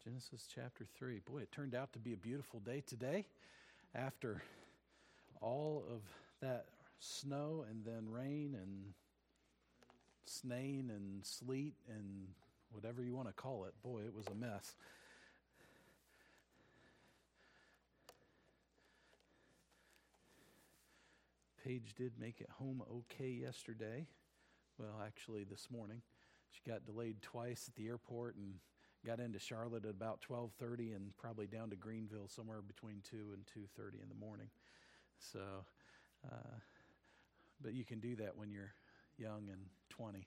Genesis chapter 3. Boy, it turned out to be a beautiful day today after all of that snow and then rain and snain and sleet and whatever you want to call it. Boy, it was a mess. Paige did make it home okay yesterday. Well, actually this morning. She got delayed twice at the airport and got into Charlotte at about 12:30 and probably down to Greenville somewhere between 2 and 2:30 in the morning. So, but you can do that when you're young and 20.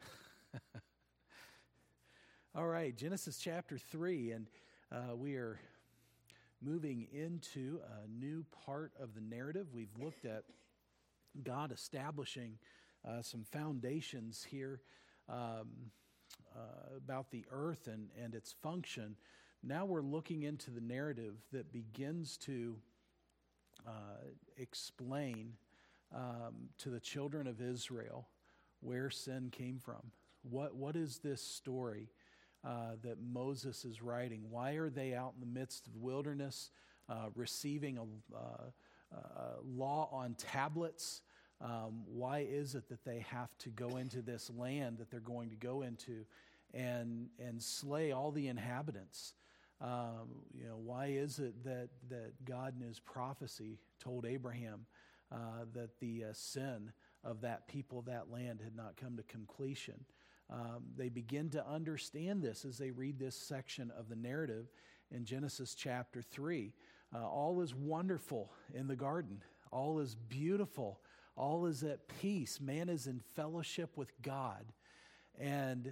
All right, Genesis chapter 3, and we are moving into a new part of the narrative. We've looked at God establishing some foundations here about the earth and its function. Now we're looking into the narrative that begins to explain to the children of Israel where sin came from. What is this story that Moses is writing? Why are they out in the midst of the wilderness receiving a law on tablets? Why is it that they have to go into this land that they're going to go into and slay all the inhabitants? Why is it that God in his prophecy told Abraham that the sin of that people, that land, had not come to completion? They begin to understand this as they read this section of the narrative in Genesis chapter 3. All is wonderful in the garden. All is beautiful. All is at peace. Man is in fellowship with God. And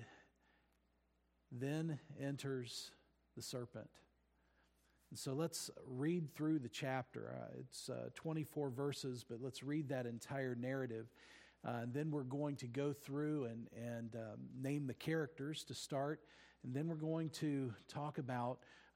then enters the serpent. And so let's read through the chapter. It's 24 verses, but let's read that entire narrative. And then we're going to go through and name the characters to start. And then we're going to talk about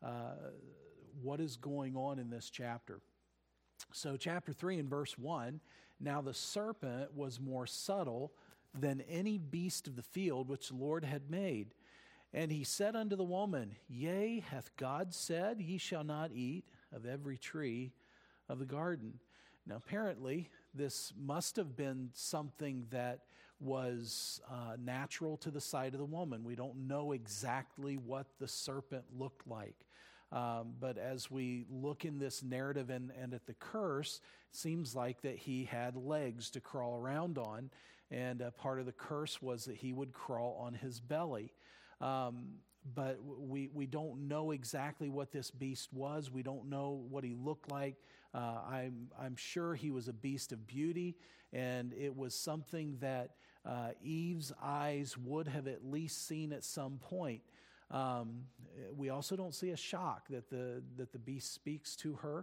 what is going on in this chapter. So chapter 3 and verse 1, now the serpent was more subtle than any beast of the field which the Lord had made. And he said unto the woman, Yea, hath God said, Ye shall not eat of every tree of the garden. Now apparently this must have been something that was natural to the sight of the woman. We don't know exactly what the serpent looked like. But as we look in this narrative and at the curse, it seems like that he had legs to crawl around on, and part of the curse was that he would crawl on his belly. But we don't know exactly what this beast was. We don't know what he looked like. I'm sure he was a beast of beauty, and it was something that Eve's eyes would have at least seen at some point. We also don't see a shock that the beast speaks to her.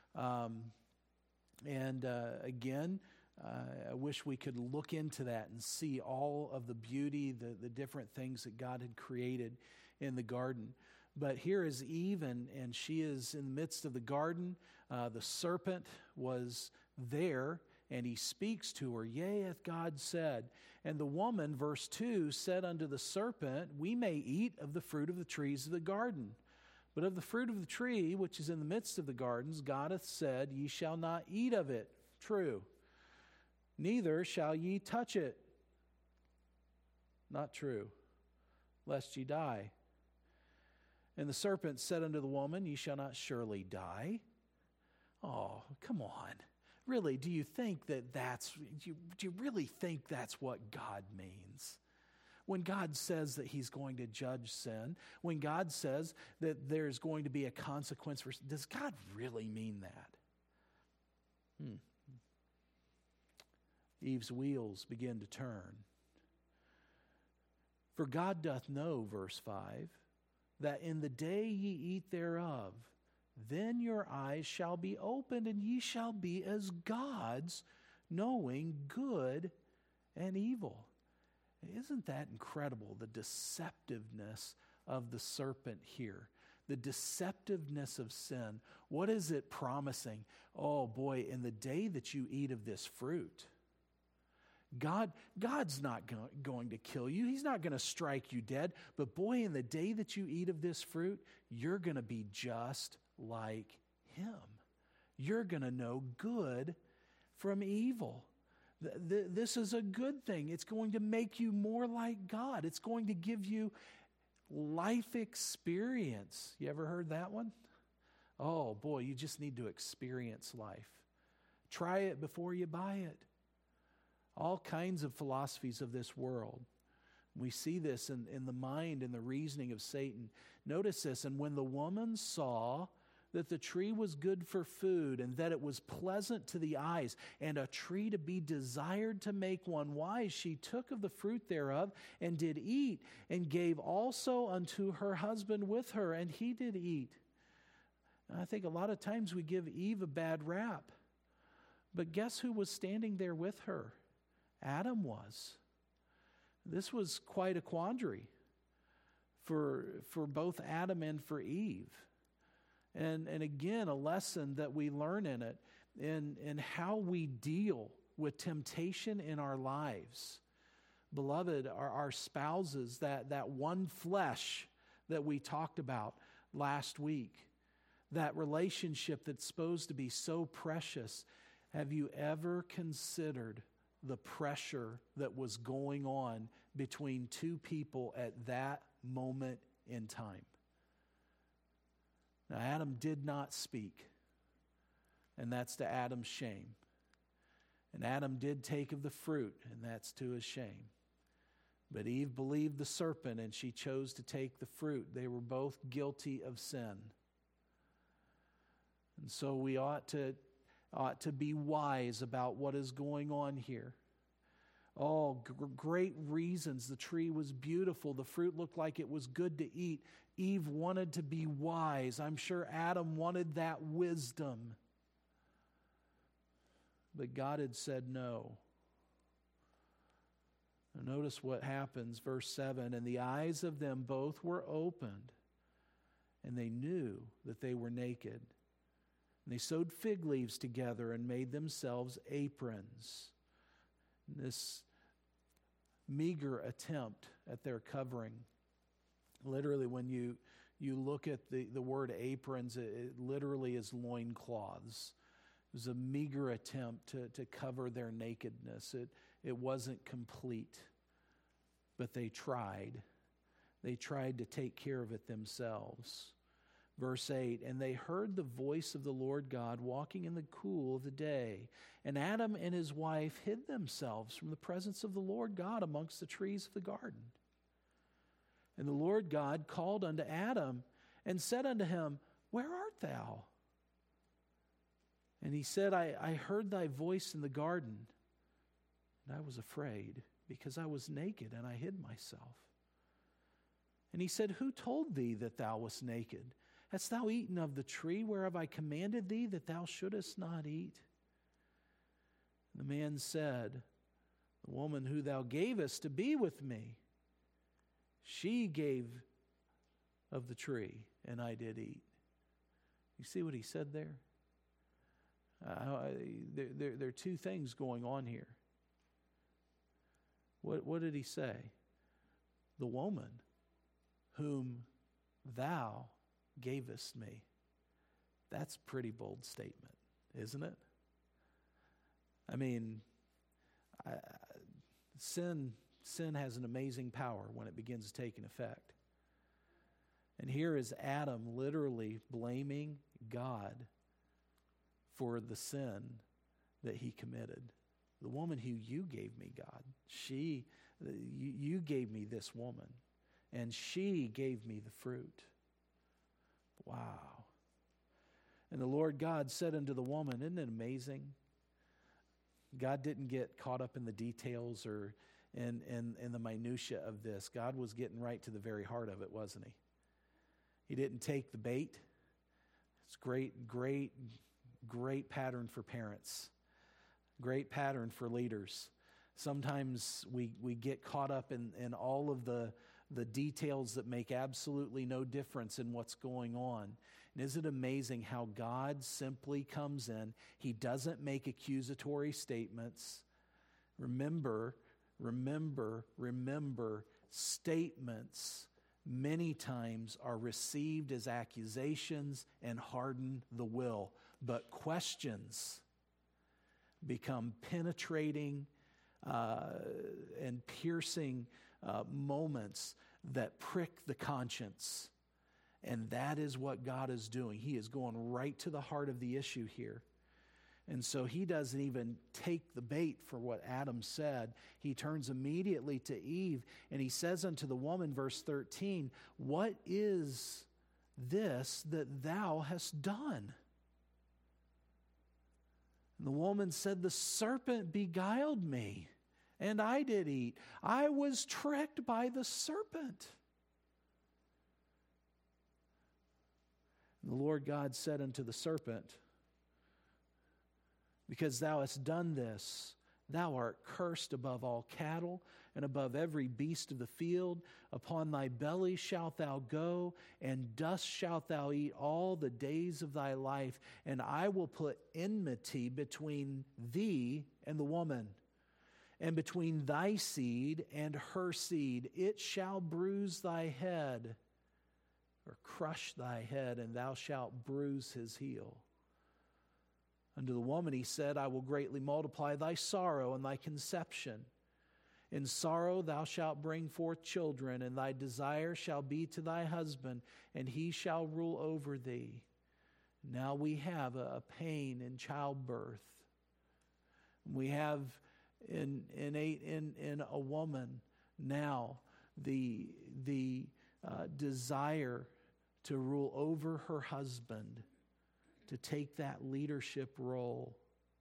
Again, I wish we could look into that and see all of the beauty, the different things that God had created in the garden. But here is Eve, and she is in the midst of the garden. The serpent was there, and he speaks to her, Yea, hath God said. And the woman, verse 2, said unto the serpent, We may eat of the fruit of the trees of the garden. But of the fruit of the tree, which is in the midst of the gardens, God hath said, Ye shall not eat of it. True. Neither shall ye touch it. Not true. Lest ye die. And the serpent said unto the woman, Ye shall not surely die. Oh, come on. Really, do you really think that's what God means? When God says that he's going to judge sin, when God says that there's going to be a consequence for sin, does God really mean that? Eve's wheels begin to turn. For God doth know, verse 5, that in the day ye eat thereof, then your eyes shall be opened, and ye shall be as gods, knowing good and evil. Isn't that incredible, the deceptiveness of the serpent here? The deceptiveness of sin. What is it promising? Oh boy, in the day that you eat of this fruit, God's not going to kill you. He's not going to strike you dead. But boy, in the day that you eat of this fruit, you're going to be just like him. You're going to know good from evil. This is a good thing. It's going to make you more like God. It's going to give you life experience. You ever heard that one? Oh boy, you just need to experience life. Try it before you buy it. All kinds of philosophies of this world. We see this in the mind and the reasoning of Satan. Notice this, and when the woman saw that the tree was good for food and that it was pleasant to the eyes and a tree to be desired to make one wise, she took of the fruit thereof and did eat and gave also unto her husband with her, and he did eat. And I think a lot of times we give Eve a bad rap. But guess who was standing there with her? Adam was. This was quite a quandary for both Adam and for Eve. And again, a lesson that we learn in it, in how we deal with temptation in our lives. Beloved, our spouses, that one flesh that we talked about last week, that relationship that's supposed to be so precious. Have you ever considered the pressure that was going on between two people at that moment in time? Now, Adam did not speak, and that's to Adam's shame. And Adam did take of the fruit, and that's to his shame. But Eve believed the serpent, and she chose to take the fruit. They were both guilty of sin. And so we ought to be wise about what is going on here. Oh, great reasons. The tree was beautiful. The fruit looked like it was good to eat. Eve wanted to be wise. I'm sure Adam wanted that wisdom. But God had said no. Now notice what happens, verse 7. And the eyes of them both were opened, and they knew that they were naked. And they sewed fig leaves together and made themselves aprons. This meager attempt at their covering. Literally, when you look at the word aprons, it literally is loincloths. It was a meager attempt to cover their nakedness. It wasn't complete, but they tried. They tried to take care of it themselves. Verse 8, and they heard the voice of the Lord God walking in the cool of the day. And Adam and his wife hid themselves from the presence of the Lord God amongst the trees of the garden. And the Lord God called unto Adam and said unto him, where art thou? And he said, I heard thy voice in the garden, and I was afraid, because I was naked, and I hid myself. And he said, who told thee that thou wast naked? Hast thou eaten of the tree whereof I commanded thee that thou shouldest not eat? And the man said, the woman who thou gavest to be with me, she gave of the tree, and I did eat. You see what he said there? There are two things going on here. What did he say? The woman whom thou gavest me. That's a pretty bold statement, isn't it? I mean, sin has an amazing power when it begins taking effect. And here is Adam literally blaming God for the sin that he committed. The woman who you gave me, God, you gave me this woman, and she gave me the fruit. Wow. And the Lord God said unto the woman, isn't it amazing? God didn't get caught up in the details or in the minutia of this. God was getting right to the very heart of it, wasn't he? He didn't take the bait. It's great pattern for parents. Great pattern for leaders. Sometimes we get caught up in all of the details that make absolutely no difference in what's going on. And isn't it amazing how God simply comes in? He doesn't make accusatory statements. Remember statements many times are received as accusations and harden the will, but questions become penetrating and piercing moments that prick the conscience. And that is what God is doing. He is going right to the heart of the issue here. And so he doesn't even take the bait for what Adam said. He turns immediately to Eve, and he says unto the woman, verse 13, "What is this that thou hast done?" And the woman said, "The serpent beguiled me, and I did eat. I was tricked by the serpent." And the Lord God said unto the serpent, "Because thou hast done this, thou art cursed above all cattle and above every beast of the field. Upon thy belly shalt thou go, and dust shalt thou eat all the days of thy life. And I will put enmity between thee and the woman, and between thy seed and her seed. It shall bruise thy head, or crush thy head, and thou shalt bruise his heel." Unto the woman he said, "I will greatly multiply thy sorrow and thy conception. In sorrow thou shalt bring forth children, and thy desire shall be to thy husband, and he shall rule over thee." Now we have a pain in childbirth. We have in a woman now the desire to rule over her husband, to take that leadership role.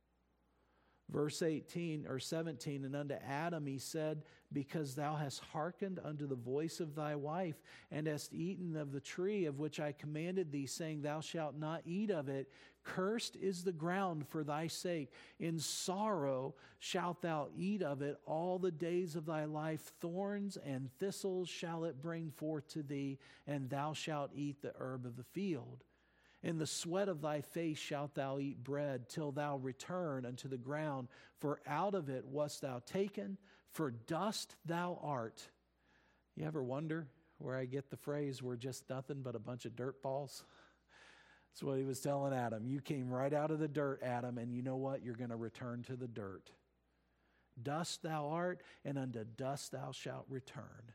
Verse 18 or 17, "And unto Adam he said, Because thou hast hearkened unto the voice of thy wife, and hast eaten of the tree of which I commanded thee, saying, Thou shalt not eat of it, cursed is the ground for thy sake. In sorrow shalt thou eat of it all the days of thy life. Thorns and thistles shall it bring forth to thee, and thou shalt eat the herb of the field. In the sweat of thy face shalt thou eat bread, till thou return unto the ground. For out of it wast thou taken, for dust thou art." You ever wonder where I get the phrase, "we're just nothing but a bunch of dirt balls"? That's what he was telling Adam. You came right out of the dirt, Adam, and you know what? You're going to return to the dirt. Dust thou art, and unto dust thou shalt return.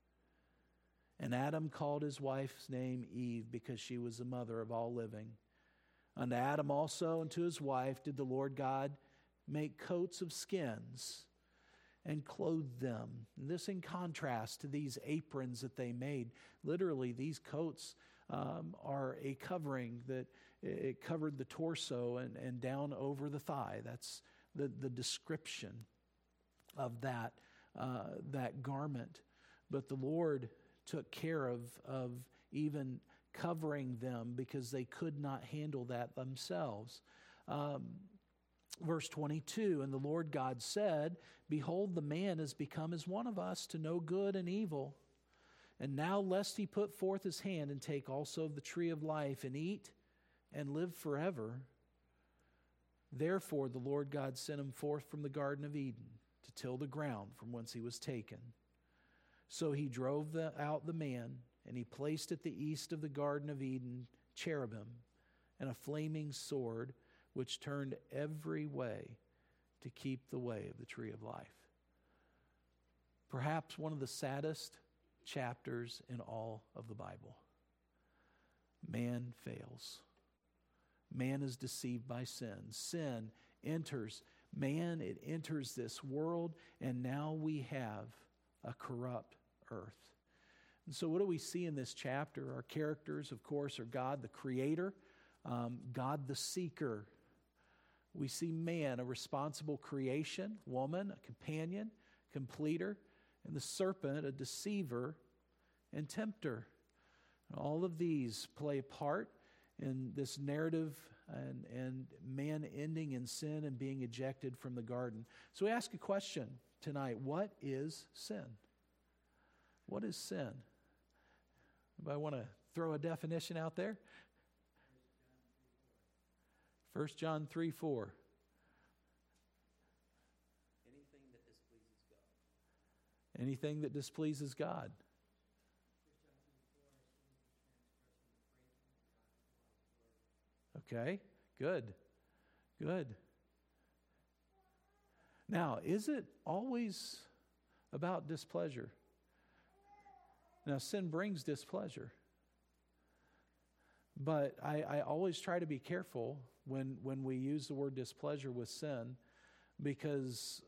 And Adam called his wife's name Eve, because she was the mother of all living. Unto Adam also and to his wife did the Lord God make coats of skins and clothed them. And this in contrast to these aprons that they made. Literally, these coats are a covering that it covered the torso and down over the thigh. That's the description of that garment. But the Lord took care of even covering them, because they could not handle that themselves. Verse 22, "And the Lord God said, Behold, the man is become as one of us, to know good and evil. And now lest he put forth his hand and take also of the tree of life, and eat and live forever. Therefore the Lord God sent him forth from the Garden of Eden to till the ground from whence he was taken. So he drove out the man, and he placed at the east of the Garden of Eden cherubim and a flaming sword, which turned every way to keep the way of the tree of life." Perhaps one of the saddest chapters in all of the Bible. Man fails. Man is deceived by sin. Sin enters man, it enters this world, and now we have a corrupt earth. And so what do we see in this chapter? Our characters, of course, are God the creator, God the seeker. We see man, a responsible creation, woman, a companion, completer, and the serpent, a deceiver and tempter. And all of these play a part in this narrative and man ending in sin and being ejected from the garden. So we ask a question tonight: what is sin? What is sin? Anybody want to throw a definition out there? 1 John 3:4. Anything that Anything that displeases God. Okay, good. Now, is it always about displeasure? Now, sin brings displeasure. But I always try to be careful when we use the word displeasure with sin, because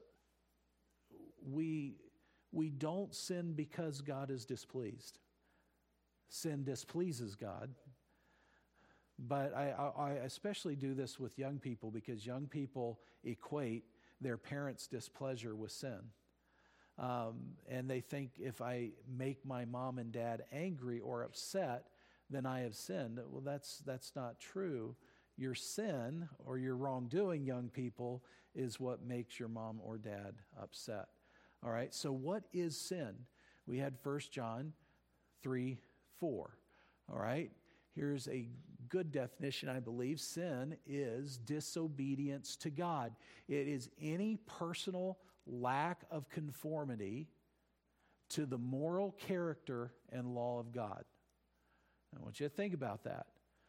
we don't sin because God is displeased. Sin displeases God. But I especially do this with young people, because young people equate their parents' displeasure with sin. And they think if I make my mom and dad angry or upset, then I have sinned. Well, that's not true. Your sin or your wrongdoing, young people, is what makes your mom or dad upset. All right, so what is sin? We had 1 John 3:4. All right, here's a good definition, I believe. Sin is disobedience to God. It is any personal lack of conformity to the moral character and law of God. I want you to think about that.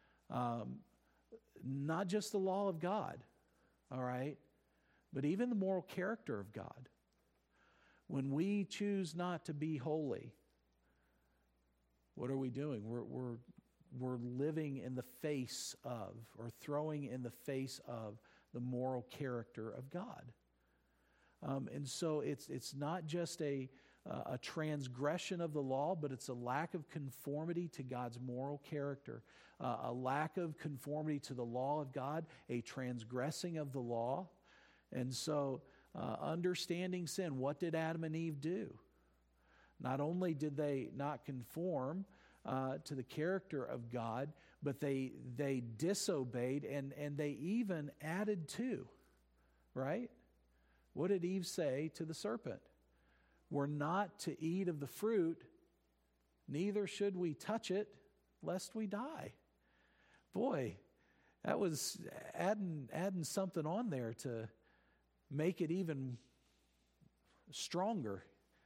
Not just the law of God, all right, but even the moral character of God. When we choose not to be holy, what are we doing? We're living in the face of, or throwing in the face of, the moral character of God. And so it's not just a transgression of the law, but it's a lack of conformity to God's moral character, a lack of conformity to the law of God, a transgressing of the law. And so understanding sin, what did Adam and Eve do? Not only did they not conform to the character of God, but they disobeyed, and they even added to, right? What did Eve say to the serpent? We're not to eat of the fruit, neither should we touch it, lest we die. Boy, that was adding something on there to make it even stronger.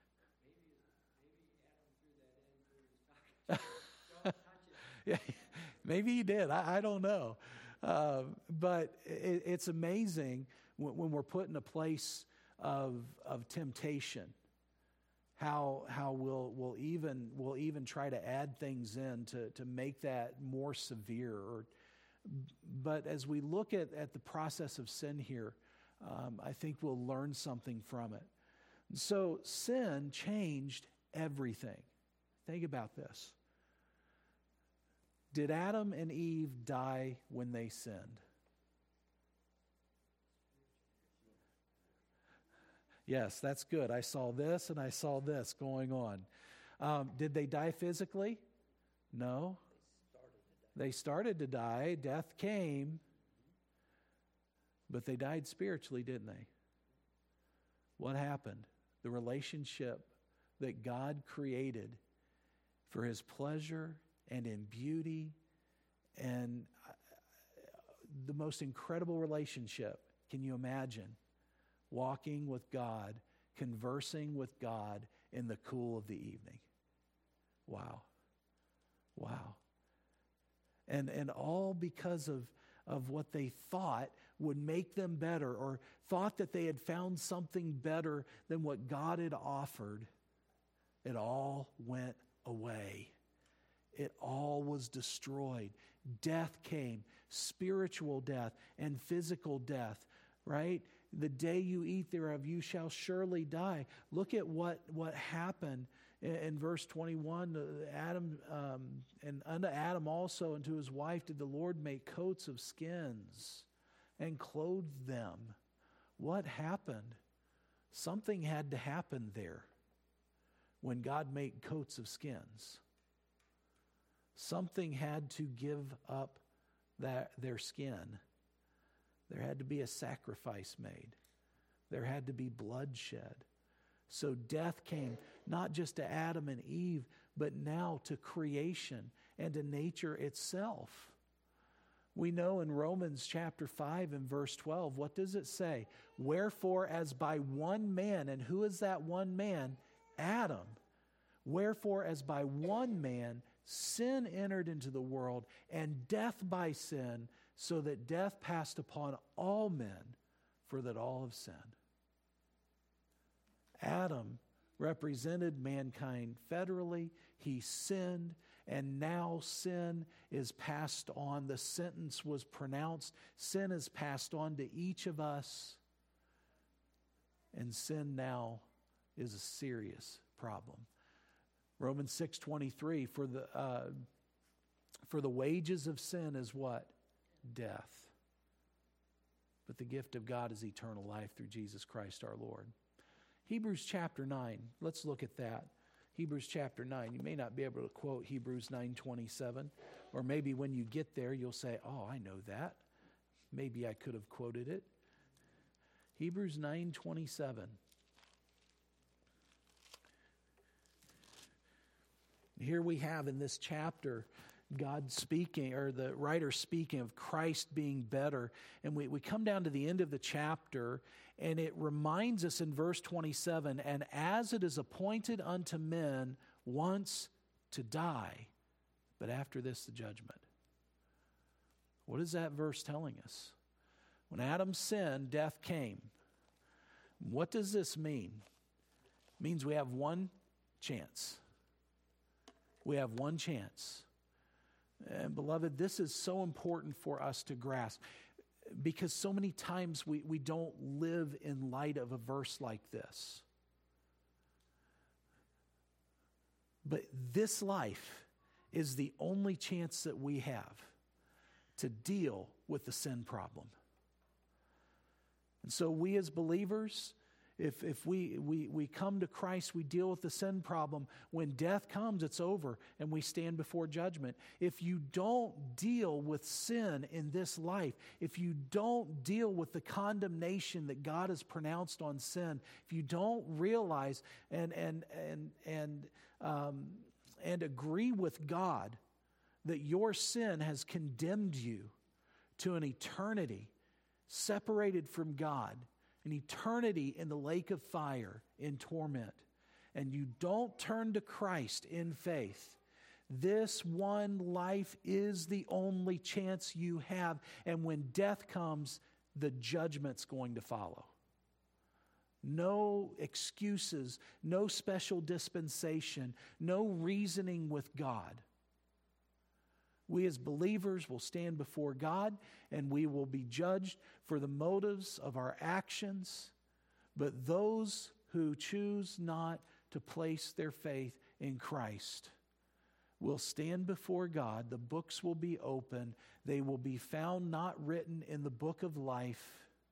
Maybe Adam threw that in for his don't touch it. Yeah, maybe he did. I don't know. But it's amazing when we're put in a place of temptation, how we'll even try to add things in to make that more severe. But as we look at the process of sin here, I think we'll learn something from it. So sin changed everything. Think about this. Did Adam and Eve die when they sinned? Yes, that's good. I saw this and I saw this going on. Did they die physically? No. They started to die. Death came. But they died spiritually, didn't they? What happened? The relationship that God created for His pleasure and in beauty, and the most incredible relationship. Can you imagine? Walking with God, conversing with God in the cool of the evening. Wow. And all because of what they thought would make them better, or thought that they had found something better than what God had offered. It all went away. It all was destroyed. Death came, spiritual death and physical death, right? The day you eat thereof, you shall surely die. Look at what happened in verse 21. Adam, and unto Adam also and to his wife did the Lord make coats of skins and clothed them. What happened? Something had to happen there when God made coats of skins. Something had to give up their skin. There had to be a sacrifice made. There had to be blood shed. So death came not just to Adam and Eve, but now to creation and to nature itself. We know in Romans chapter 5 and verse 12, what does it say? Wherefore, as by one man, and who is that one man? Adam. Wherefore, as by one man sin entered into the world, and death by sin, so that death passed upon all men, for that all have sinned. Adam represented mankind federally. He sinned, and now sin is passed on. The sentence was pronounced. Sin is passed on to each of us, and sin now is a serious problem. Romans 6:23, for the wages of sin is what? Death. But the gift of God is eternal life through Jesus Christ our Lord. Hebrews chapter 9, let's look at that. Hebrews chapter 9, you may not be able to quote Hebrews 9:27, or maybe when you get there you'll say, oh, I know that. Maybe I could have quoted it. Hebrews 9:27. Here we have in this chapter God speaking, or the writer speaking of Christ being better. And we come down to the end of the chapter, and it reminds us in verse 27, and as it is appointed unto men once to die, but after this the judgment. What is that verse telling us? When Adam sinned, death came. What does this mean? It means we have one chance. We have one chance. And beloved, this is so important for us to grasp, because so many times we don't live in light of a verse like this. But this life is the only chance that we have to deal with the sin problem. And so we as believers, if we come to Christ, we deal with the sin problem. When death comes, it's over, and we stand before judgment. If you don't deal with sin in this life, if you don't deal with the condemnation that God has pronounced on sin, if you don't realize and agree with God that your sin has condemned you to an eternity separated from God, an eternity in the lake of fire in torment, and you don't turn to Christ in faith, this one life is the only chance you have. And when death comes, the judgment's going to follow. No excuses, no special dispensation, no reasoning with God. We as believers will stand before God, and we will be judged for the motives of our actions. But those who choose not to place their faith in Christ will stand before God. The books will be open. They will be found not written in the book of life.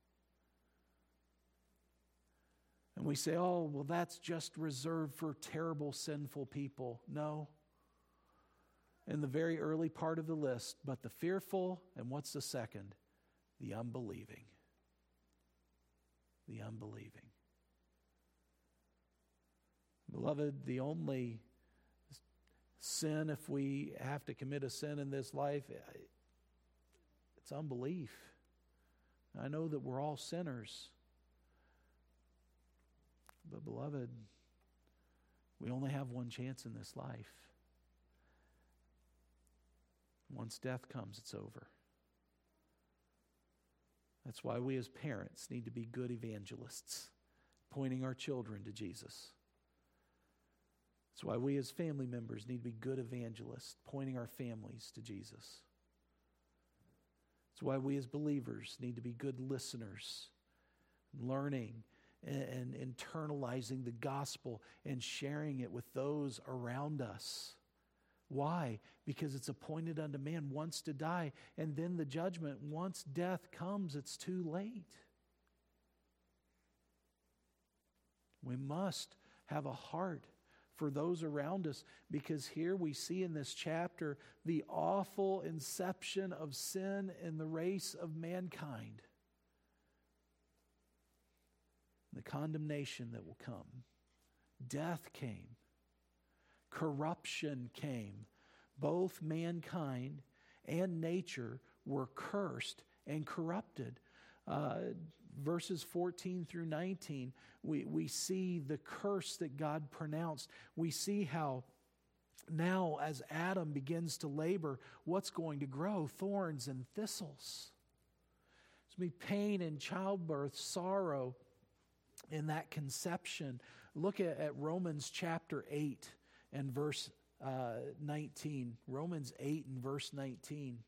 And we say, oh, well, that's just reserved for terrible, sinful people. No. In the very early part of the list, but the fearful, and what's the second? The unbelieving. The unbelieving. Beloved, the only sin, if we have to commit a sin in this life, it's unbelief. I know that we're all sinners. But beloved, we only have one chance in this life. Once death comes, it's over. That's why we as parents need to be good evangelists, pointing our children to Jesus. That's why we as family members need to be good evangelists, pointing our families to Jesus. That's why we as believers need to be good listeners, learning and internalizing the gospel and sharing it with those around us. Why? Because it's appointed unto man once to die, and then the judgment. Once death comes, it's too late. We must have a heart for those around us, because here we see in this chapter the awful inception of sin in the race of mankind. The condemnation that will come. Death came. Corruption came. Both mankind and nature were cursed and corrupted. verses 14 through 19, we see the curse that God pronounced. We see how now as Adam begins to labor, what's going to grow? Thorns and thistles. There's going to be pain in childbirth, sorrow in that conception. Look at Romans chapter 8 and verse 19. Romans 8 and verse 19.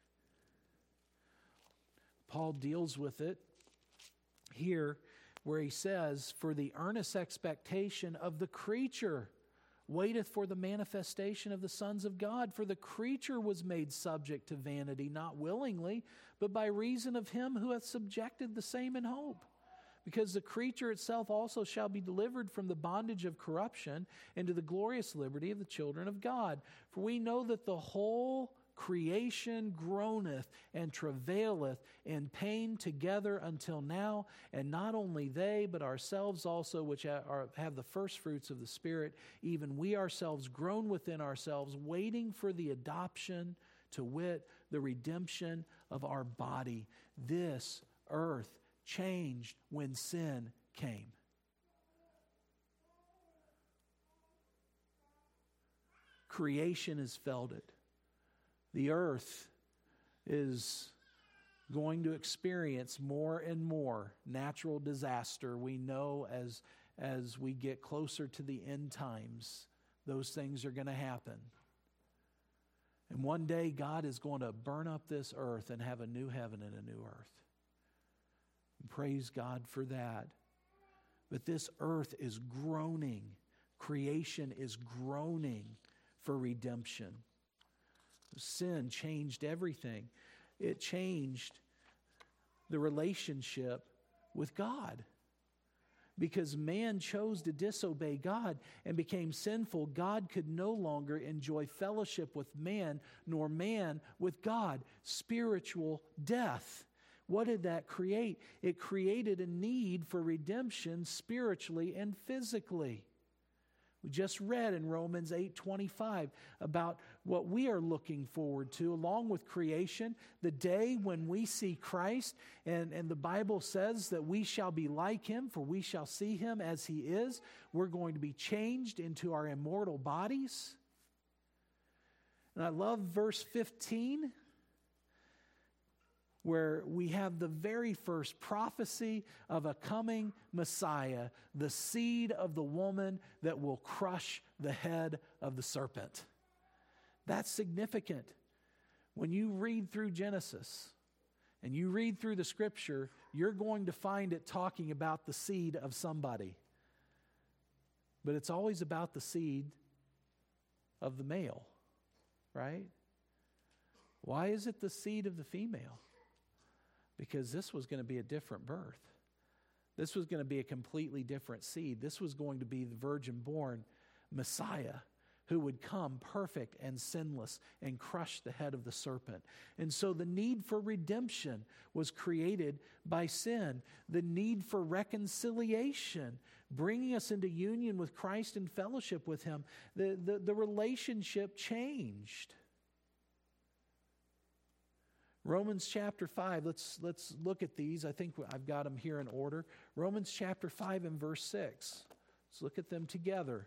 Paul deals with it here where he says, "For the earnest expectation of the creature waiteth for the manifestation of the sons of God. For the creature was made subject to vanity, not willingly, but by reason of him who hath subjected the same in hope. Because the creature itself also shall be delivered from the bondage of corruption into the glorious liberty of the children of God. For we know that the whole creation groaneth and travaileth in pain together until now, and not only they, but ourselves also, which have the first fruits of the Spirit, even we ourselves groan within ourselves, waiting for the adoption, to wit, the redemption of our body." This earth changed when sin came. Creation has felt it. The earth is going to experience more and more natural disaster. We know as we get closer to the end times, those things are going to happen. And one day God is going to burn up this earth and have a new heaven and a new earth. And praise God for that. But this earth is groaning. Creation is groaning for redemption. Sin changed everything. It changed the relationship with God. Because man chose to disobey God and became sinful, God could no longer enjoy fellowship with man, nor man with God. Spiritual death. What did that create? It created a need for redemption spiritually and physically. We just read in Romans 8:25 about what we are looking forward to along with creation, the day when we see Christ, and the Bible says that we shall be like him, for we shall see him as he is. We're going to be changed into our immortal bodies. And I love verse 15, where we have the very first prophecy of a coming Messiah, the seed of the woman that will crush the head of the serpent. That's significant. When you read through Genesis and you read through the Scripture, you're going to find it talking about the seed of somebody. But it's always about the seed of the male, right? Why is it the seed of the female? Because this was going to be a different birth. This was going to be a completely different seed. This was going to be the virgin-born Messiah who would come perfect and sinless and crush the head of the serpent. And so the need for redemption was created by sin. The need for reconciliation, bringing us into union with Christ and fellowship with him. The relationship changed. Romans chapter 5, let's look at these. I think I've got them here in order. Romans chapter 5 and verse 6. Let's look at them together.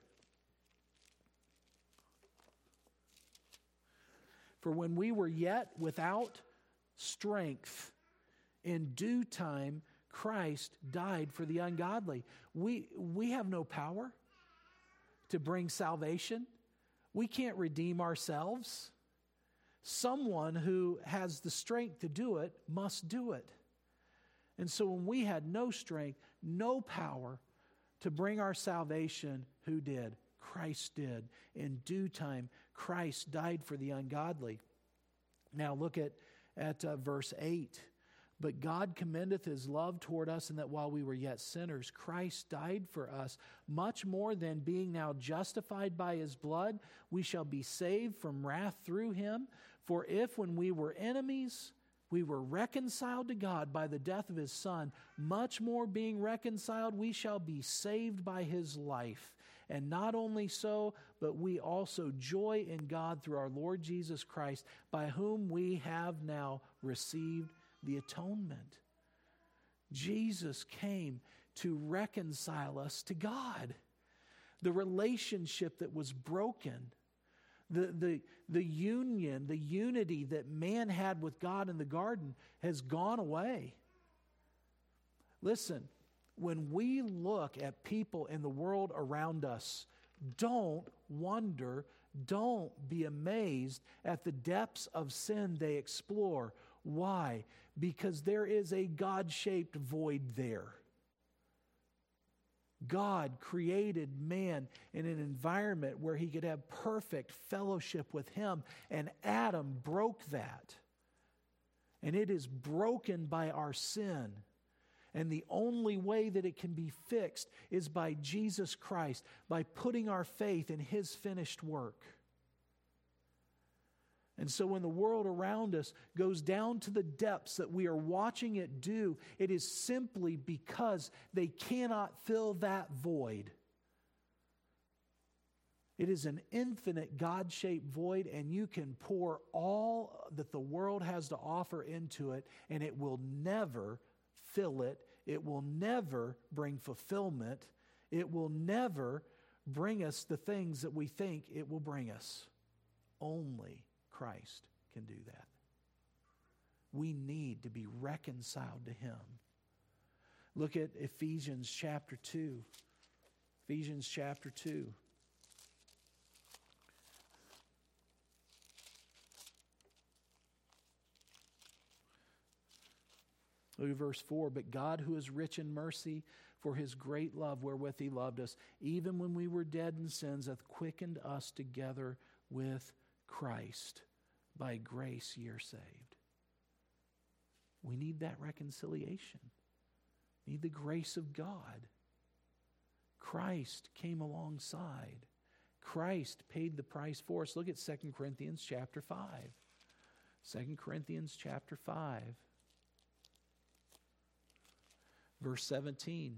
For when we were yet without strength, in due time Christ died for the ungodly. We have no power to bring salvation. We can't redeem ourselves. Someone who has the strength to do it must do it. And so when we had no strength, no power to bring our salvation, who did? Christ did. In due time, Christ died for the ungodly. Now look at verse 8. But God commendeth his love toward us, in that while we were yet sinners, Christ died for us. Much more than, being now justified by his blood, we shall be saved from wrath through him. For if when we were enemies, we were reconciled to God by the death of his Son, much more being reconciled, we shall be saved by his life. And not only so, but we also joy in God through our Lord Jesus Christ, by whom we have now received the atonement. Jesus came to reconcile us to God. The relationship that was broken, the union, the unity that man had with God in the garden has gone away. Listen, when we look at people in the world around us, don't wonder, don't be amazed at the depths of sin they explore. Why? Because there is a God-shaped void there. God created man in an environment where he could have perfect fellowship with him, and Adam broke that. And it is broken by our sin. And the only way that it can be fixed is by Jesus Christ, by putting our faith in his finished work. And so when the world around us goes down to the depths that we are watching it do, it is simply because they cannot fill that void. It is an infinite God-shaped void, and you can pour all that the world has to offer into it, and it will never fill it. It will never bring fulfillment. It will never bring us the things that we think it will bring us. Only Christ can do that. We need to be reconciled to him. Look at Ephesians chapter 2. Ephesians chapter 2. Look at verse 4. But God, who is rich in mercy, for his great love wherewith he loved us, even when we were dead in sins, hath quickened us together with Christ. By grace ye are saved. We need that reconciliation. We need the grace of God. Christ came alongside. Christ paid the price for us. Look at 2 Corinthians chapter 5. 2 Corinthians chapter 5. Verse 17.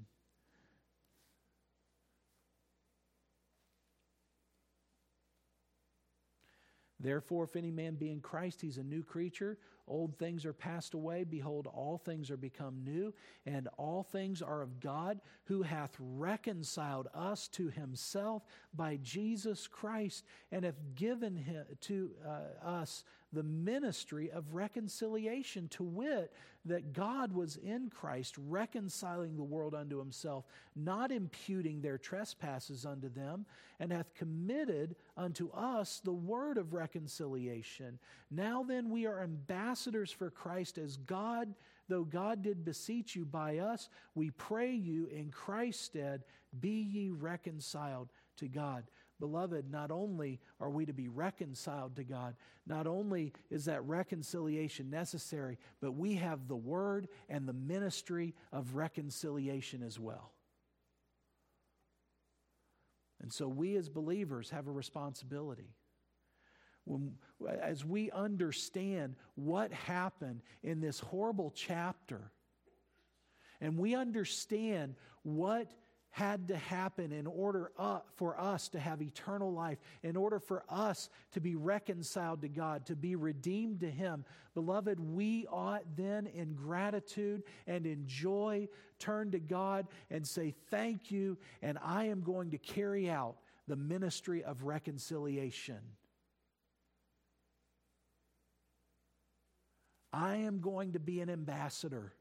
Therefore, if any man be in Christ, he's a new creature. Old things are passed away. Behold, all things are become new. And all things are of God, who hath reconciled us to himself by Jesus Christ, and hath given him to us the ministry of reconciliation, to wit, that God was in Christ, reconciling the world unto himself, not imputing their trespasses unto them, and hath committed unto us the word of reconciliation. Now then we are ambassadors for Christ, as God, though God did beseech you by us, we pray you in Christ's stead, be ye reconciled to God. Beloved, not only are we to be reconciled to God, not only is that reconciliation necessary, but we have the word and the ministry of reconciliation as well. And so we as believers have a responsibility. As we understand what happened in this horrible chapter, and we understand what had to happen in order for us to have eternal life, in order for us to be reconciled to God, to be redeemed to him. Beloved, we ought then in gratitude and in joy turn to God and say, thank you, and I am going to carry out the ministry of reconciliation. I am going to be an ambassador.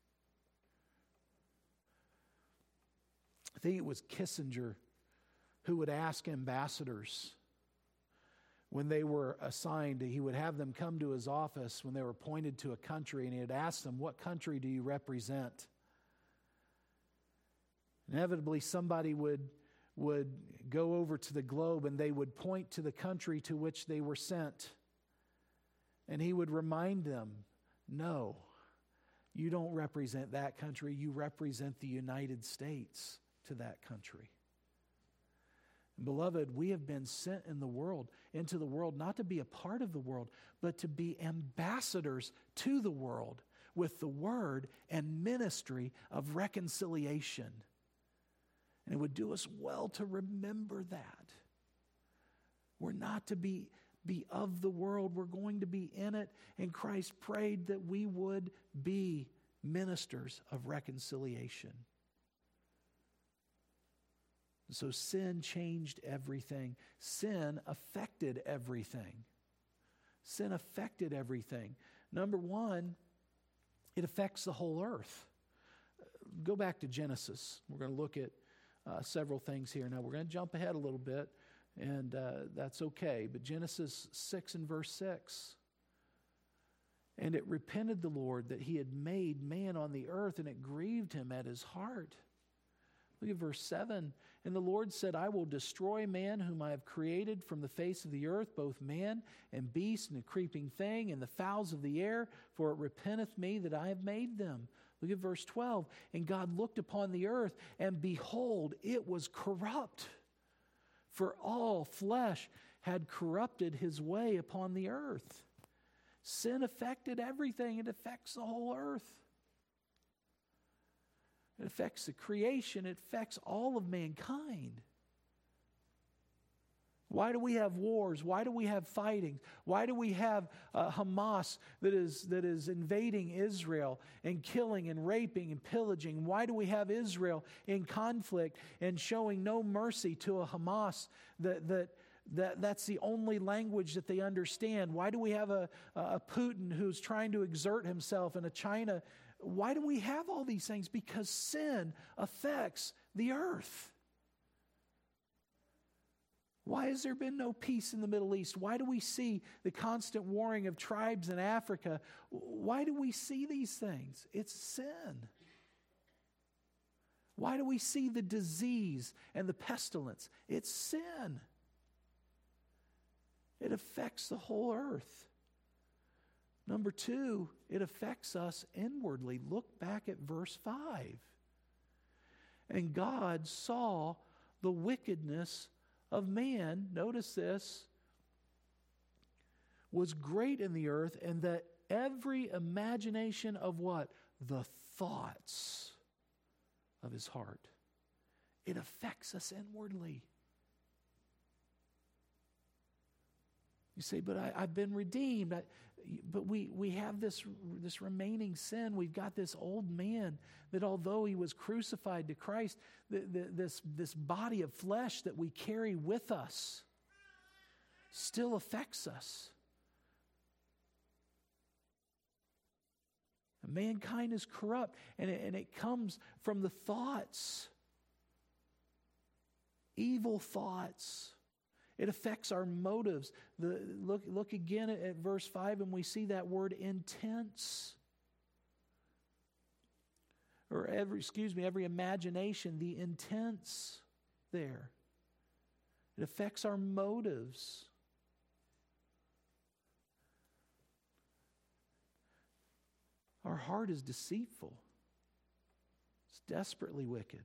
I think it was Kissinger who would ask ambassadors when they were assigned, he would have them come to his office when they were appointed to a country, and he would ask them, what country do you represent? Inevitably, somebody would go over to the globe and they would point to the country to which they were sent. And he would remind them, no, you don't represent that country, you represent the United States to that country. Beloved, we have been sent into the world, not to be a part of the world, but to be ambassadors to the world with the word and ministry of reconciliation. And it would do us well to remember that. We're not to be of the world, we're going to be in it, and Christ prayed that we would be ministers of reconciliation. So sin changed everything. Sin affected everything. Sin affected everything. Number one, it affects the whole earth. Go back to Genesis. We're going to look at several things here. Now, we're going to jump ahead a little bit, and that's okay. But Genesis 6 and verse 6. And it repented the Lord that he had made man on the earth, and it grieved him at his heart. Look at verse 7. And the Lord said, I will destroy man whom I have created from the face of the earth, both man and beast and a creeping thing and the fowls of the air, for it repenteth me that I have made them. Look at verse 12. And God looked upon the earth, and behold, it was corrupt, for all flesh had corrupted his way upon the earth. Sin affected everything. It affects the whole earth. It affects the creation. It affects all of mankind. Why do we have wars? Why do we have fighting? Why do we have Hamas that is invading Israel and killing and raping and pillaging? Why do we have Israel in conflict and showing no mercy to a Hamas that's the only language that they understand? Why do we have a Putin who's trying to exert himself and a China? Why do we have all these things? Because sin affects the earth. Why has there been no peace in the Middle East? Why do we see the constant warring of tribes in Africa? Why do we see these things? It's sin. Why do we see the disease and the pestilence? It's sin. It affects the whole earth. Number two, it affects us inwardly. Look back at verse 5. And God saw the wickedness of man, notice this, was great in the earth, and that every imagination of what? The thoughts of his heart. It affects us inwardly. You say, but I've been redeemed. But we have this remaining sin. We've got this old man that although he was crucified to Christ, this body of flesh that we carry with us still affects us. Mankind is corrupt, and it comes from the thoughts, evil thoughts. It affects our motives. Look again at verse 5, and we see that word intense. Or every imagination, the intense there. It affects our motives. Our heart is deceitful. It's desperately wicked.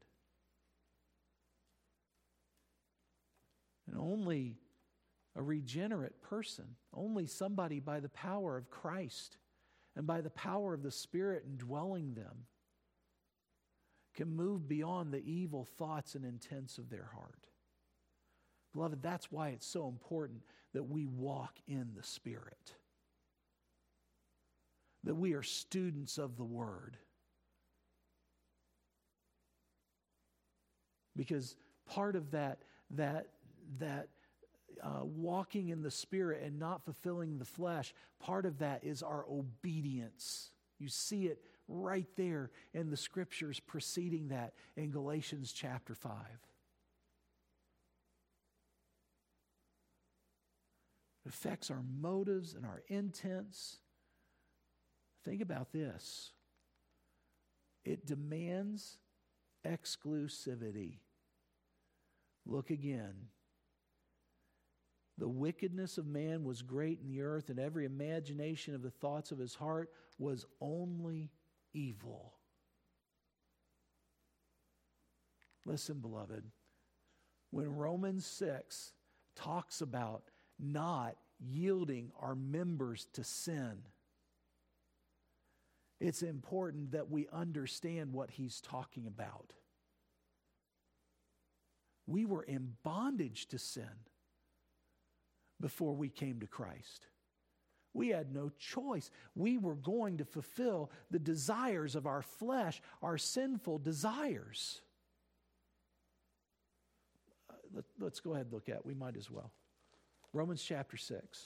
And only a regenerate person, only somebody by the power of Christ and by the power of the Spirit indwelling them can move beyond the evil thoughts and intents of their heart. Beloved, that's why it's so important that we walk in the Spirit, that we are students of the Word. Because part of that walking in the Spirit and not fulfilling the flesh, part of that is our obedience. You see it right there in the scriptures preceding that in Galatians chapter 5. It affects our motives and our intents. Think about this. It demands exclusivity. Look again. The wickedness of man was great in the earth, and every imagination of the thoughts of his heart was only evil. Listen, beloved, when Romans 6 talks about not yielding our members to sin, it's important that we understand what he's talking about. We were in bondage to sin before we came to Christ. We had no choice. We were going to fulfill the desires of our flesh, our sinful desires. Let's go ahead and look at it. We might as well. Romans chapter 6.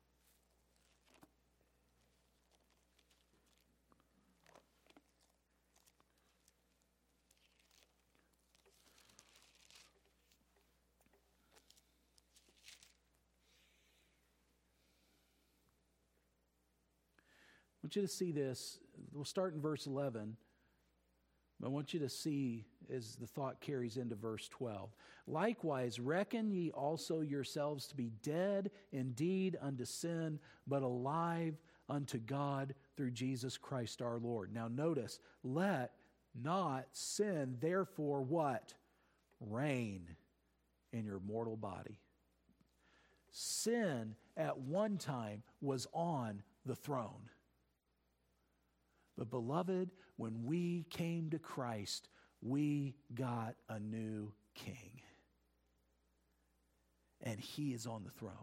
I want you to see this. We'll start in verse 11. I want you to see as the thought carries into verse 12. Likewise, reckon ye also yourselves to be dead indeed unto sin, but alive unto God through Jesus Christ our Lord. Now notice, let not sin therefore what? Reign in your mortal body. Sin at one time was on the throne. But beloved, when we came to Christ, we got a new king. And he is on the throne.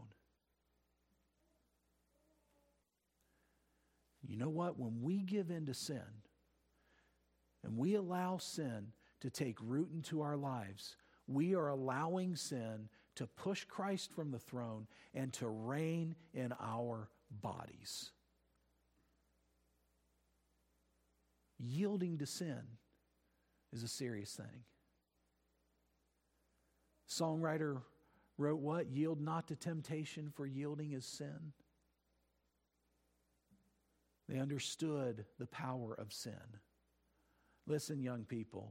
You know what? When we give in to sin, and we allow sin to take root into our lives, we are allowing sin to push Christ from the throne and to reign in our bodies. Yielding to sin is a serious thing. Songwriter wrote what? Yield not to temptation, for yielding is sin. They understood the power of sin. Listen, young people.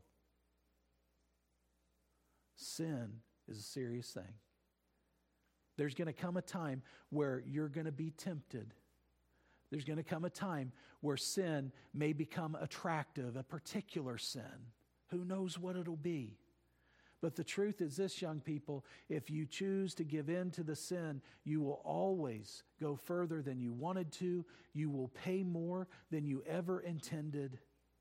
Sin is a serious thing. There's going to come a time where you're going to be tempted. There's going to come a time where sin may become attractive, a particular sin. Who knows what it'll be? But the truth is this, young people, if you choose to give in to the sin, you will always go further than you wanted to. You will pay more than you ever intended.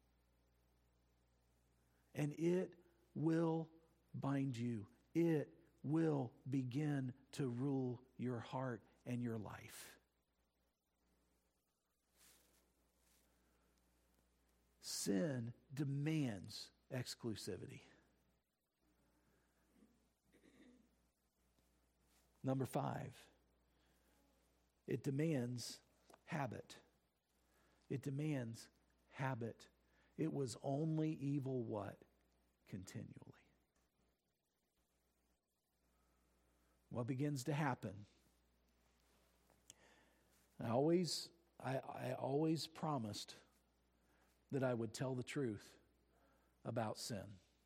And it will bind you. It will begin to rule your heart and your life. Sin demands exclusivity. Number 5, it demands habit. It demands habit. It was only evil what? Continually. What begins to happen? I always promised that I would tell the truth about sin.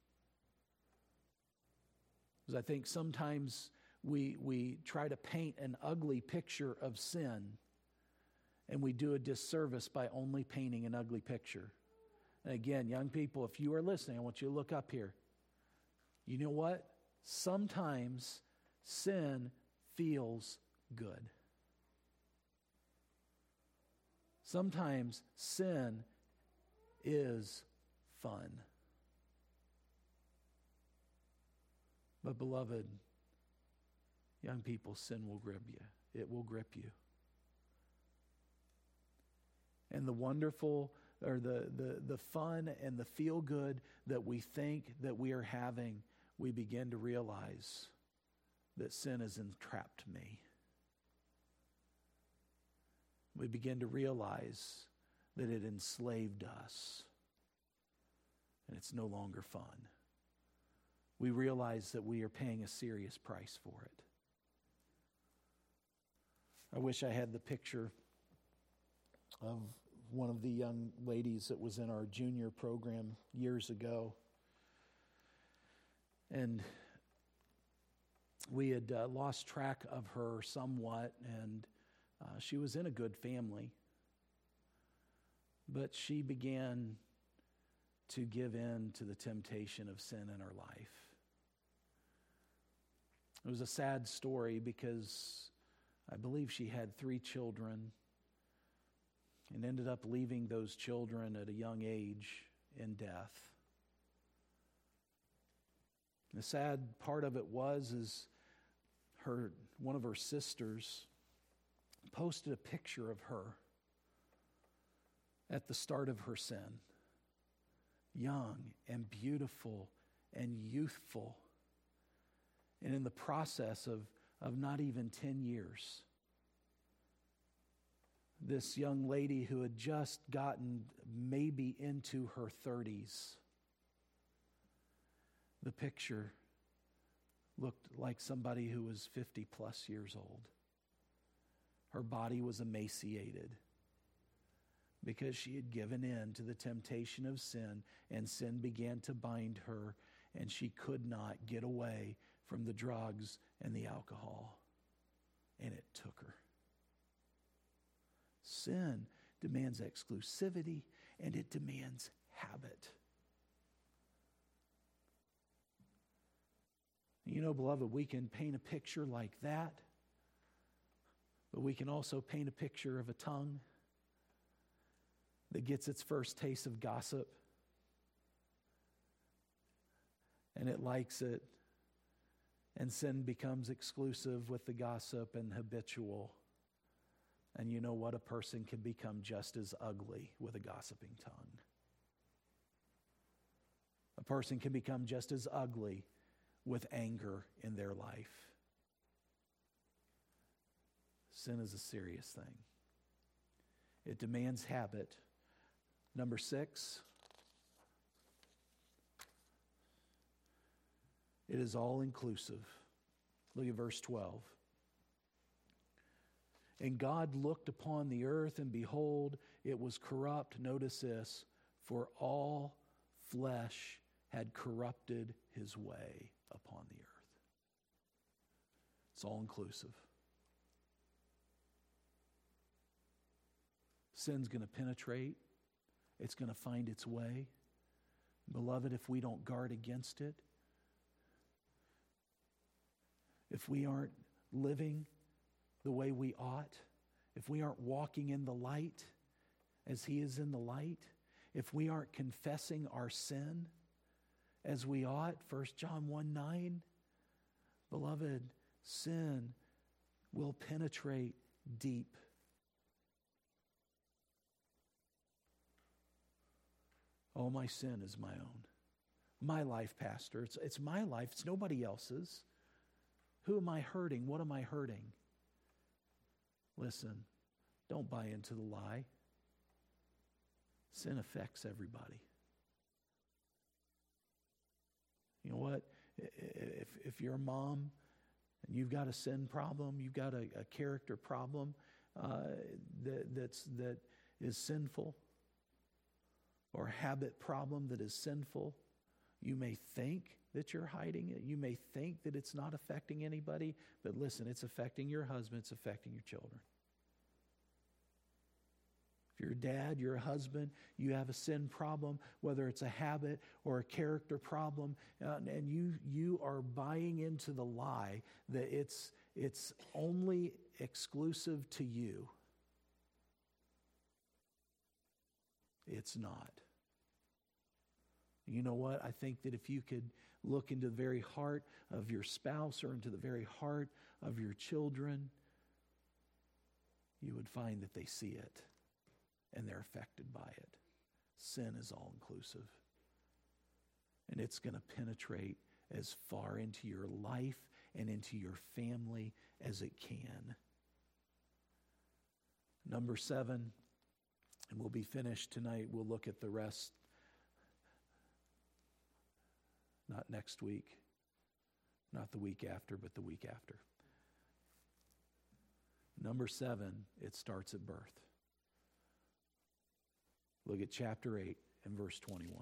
Because I think sometimes we try to paint an ugly picture of sin, and we do a disservice by only painting an ugly picture. And again, young people, if you are listening, I want you to look up here. You know what? Sometimes sin feels good. Sometimes sin is fun. But beloved, young people, sin will grip you. It will grip you. And the wonderful, or the fun and the feel good that we think that we are having, we begin to realize that sin has entrapped me. We begin to realize that it enslaved us. And it's no longer fun. We realize that we are paying a serious price for it. I wish I had the picture of one of the young ladies that was in our junior program years ago. And we had lost track of her somewhat, and she was in a good family. But she began to give in to the temptation of sin in her life. It was a sad story because I believe she had 3 children and ended up leaving those children at a young age in death. The sad part of it was one of her sisters posted a picture of her at the start of her sin. Young and beautiful and youthful. And in the process of not even 10 years, this young lady who had just gotten maybe into her 30s, the picture looked like somebody who was 50 plus years old. Her body was emaciated because she had given in to the temptation of sin, and sin began to bind her, and she could not get away from the drugs and the alcohol. And it took her. Sin demands exclusivity, and it demands habit. You know, beloved, we can paint a picture like that, but we can also paint a picture of a tongue that gets its first taste of gossip, and it likes it, and sin becomes exclusive with the gossip and habitual. And you know what? A person can become just as ugly with a gossiping tongue. A person can become just as ugly with anger in their life. Sin is a serious thing. It demands habit. Number 6, it is all inclusive. Look at verse 12. And God looked upon the earth, and behold, it was corrupt. Notice this, for all flesh had corrupted his way upon the earth. It's all inclusive. Sin's going to penetrate. It's going to find its way. Beloved, if we don't guard against it, if we aren't living the way we ought, if we aren't walking in the light as he is in the light, if we aren't confessing our sin as we ought, 1 John 1:9, beloved, sin will penetrate deep. Oh, my sin is my own. My life, Pastor. It's my life. It's nobody else's. Who am I hurting? What am I hurting? Listen, don't buy into the lie. Sin affects everybody. You know what? If you're a mom and you've got a sin problem, you've got a character problem that is sinful, or a habit problem that is sinful, you may think that you're hiding it. You may think that it's not affecting anybody, but listen, it's affecting your husband, it's affecting your children. If you're a dad, you're a husband, you have a sin problem, whether it's a habit or a character problem, and you are buying into the lie that it's only exclusive to you. It's not. You know what? I think that if you could look into the very heart of your spouse or into the very heart of your children, you would find that they see it and they're affected by it. Sin is all inclusive. And it's going to penetrate as far into your life and into your family as it can. Number 7, and we'll be finished tonight. We'll look at the rest, not next week, not the week after, but the week after. Number 7, it starts at birth. Look at chapter 8 and verse 21.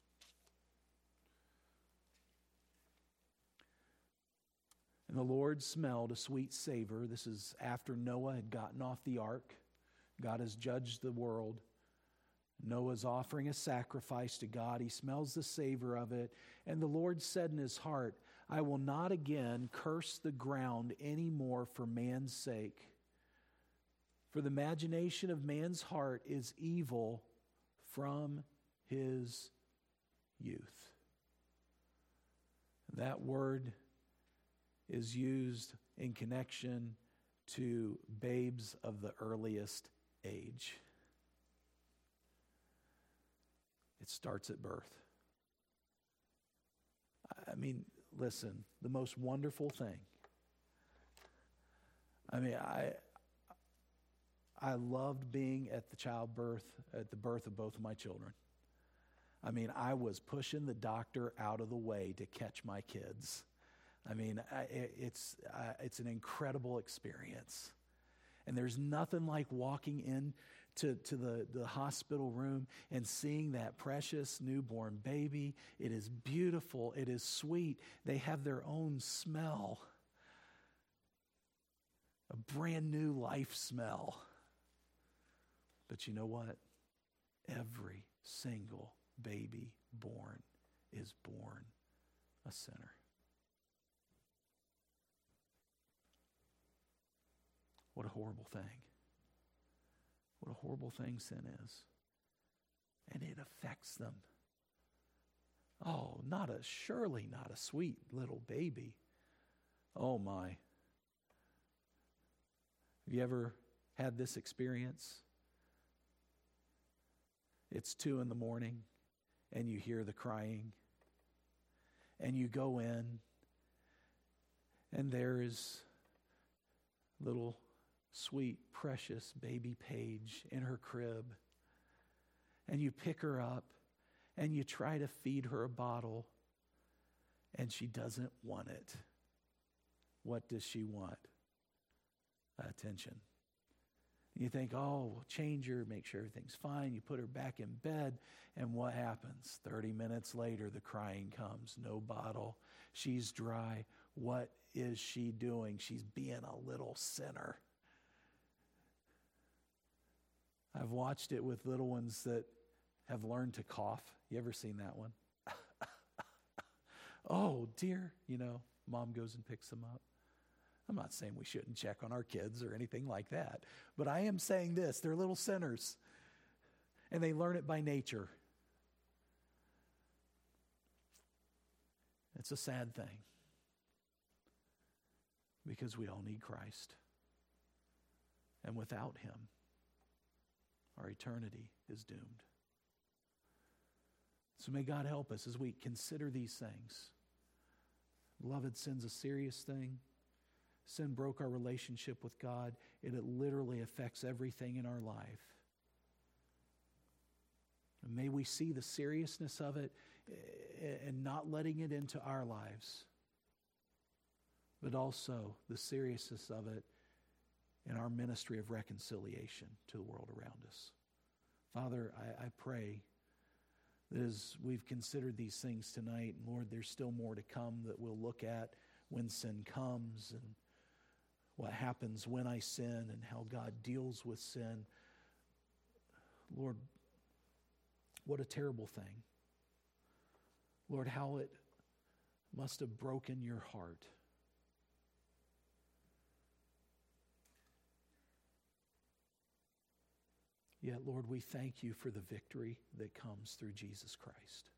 And the Lord smelled a sweet savor. This is after Noah had gotten off the ark. God has judged the world. Noah's offering a sacrifice to God. He smells the savor of it. And the Lord said in his heart, I will not again curse the ground anymore for man's sake. For the imagination of man's heart is evil from his youth. That word is used in connection to babes of the earliest age. It starts at birth. I mean, listen, the most wonderful thing. I mean, I loved being at the birth of both of my children. I mean, I was pushing the doctor out of the way to catch my kids. I mean, it's an incredible experience. And there's nothing like walking in to the hospital room and seeing that precious newborn baby. It is beautiful. It is sweet. They have their own smell. A brand new life smell. But you know what? Every single baby born is born a sinner. What a horrible thing. What a horrible thing sin is. And it affects them. Oh, surely not a sweet little baby. Oh my. Have you ever had this experience? It's 2 a.m. and you hear the crying. And you go in and there is little sweet, precious baby Paige in her crib. And you pick her up and you try to feed her a bottle and she doesn't want it. What does she want? Attention. You think, oh, we'll change her, make sure everything's fine. You put her back in bed, and what happens? 30 minutes later, the crying comes. No bottle. She's dry. What is she doing? She's being a little sinner. I've watched it with little ones that have learned to cough. You ever seen that one? Oh, dear. Mom goes and picks them up. I'm not saying we shouldn't check on our kids or anything like that, but I am saying this. They're little sinners, and they learn it by nature. It's a sad thing because we all need Christ, and without Him, our eternity is doomed. So may God help us as we consider these things. Beloved, sin's a serious thing. Sin broke our relationship with God, and it literally affects everything in our life. And may we see the seriousness of it and not letting it into our lives, but also the seriousness of it in our ministry of reconciliation to the world around us. Father, I pray that as we've considered these things tonight, and Lord, there's still more to come that we'll look at when sin comes and what happens when I sin and how God deals with sin. Lord, what a terrible thing. Lord, how it must have broken your heart. Yet, Lord, we thank you for the victory that comes through Jesus Christ.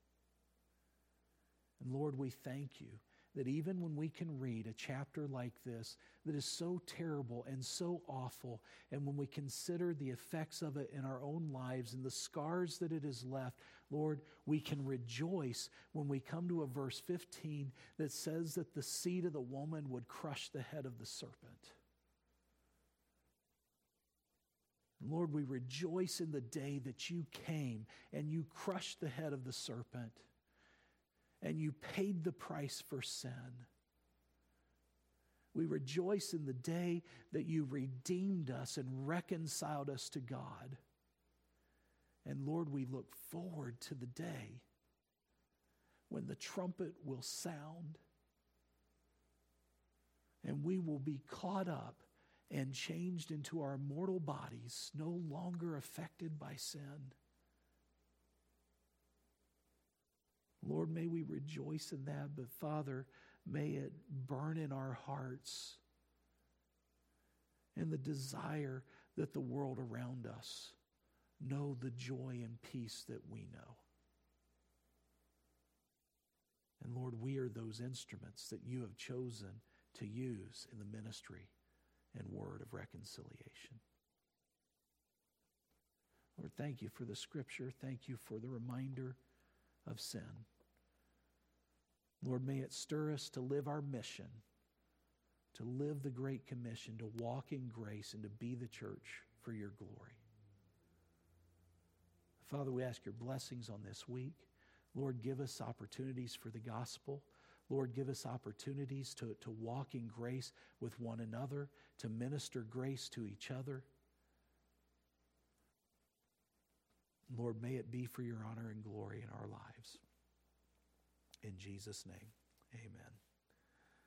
And Lord, we thank you that even when we can read a chapter like this that is so terrible and so awful, and when we consider the effects of it in our own lives and the scars that it has left, Lord, we can rejoice when we come to a verse 15 that says that the seed of the woman would crush the head of the serpent. Lord, we rejoice in the day that you came and you crushed the head of the serpent and you paid the price for sin. We rejoice in the day that you redeemed us and reconciled us to God. And Lord, we look forward to the day when the trumpet will sound and we will be caught up and changed into our mortal bodies, no longer affected by sin. Lord, may we rejoice in that, but Father, may it burn in our hearts and the desire that the world around us know the joy and peace that we know. And Lord, we are those instruments that you have chosen to use in the ministry and word of reconciliation. Lord, thank you for the Scripture. Thank you for the reminder of sin. Lord, may it stir us to live our mission, to live the Great Commission, to walk in grace, and to be the church for your glory. Father, we ask your blessings on this week. Lord, give us opportunities for the gospel. Lord, give us opportunities to walk in grace with one another, to minister grace to each other. Lord, may it be for your honor and glory in our lives. In Jesus' name, amen.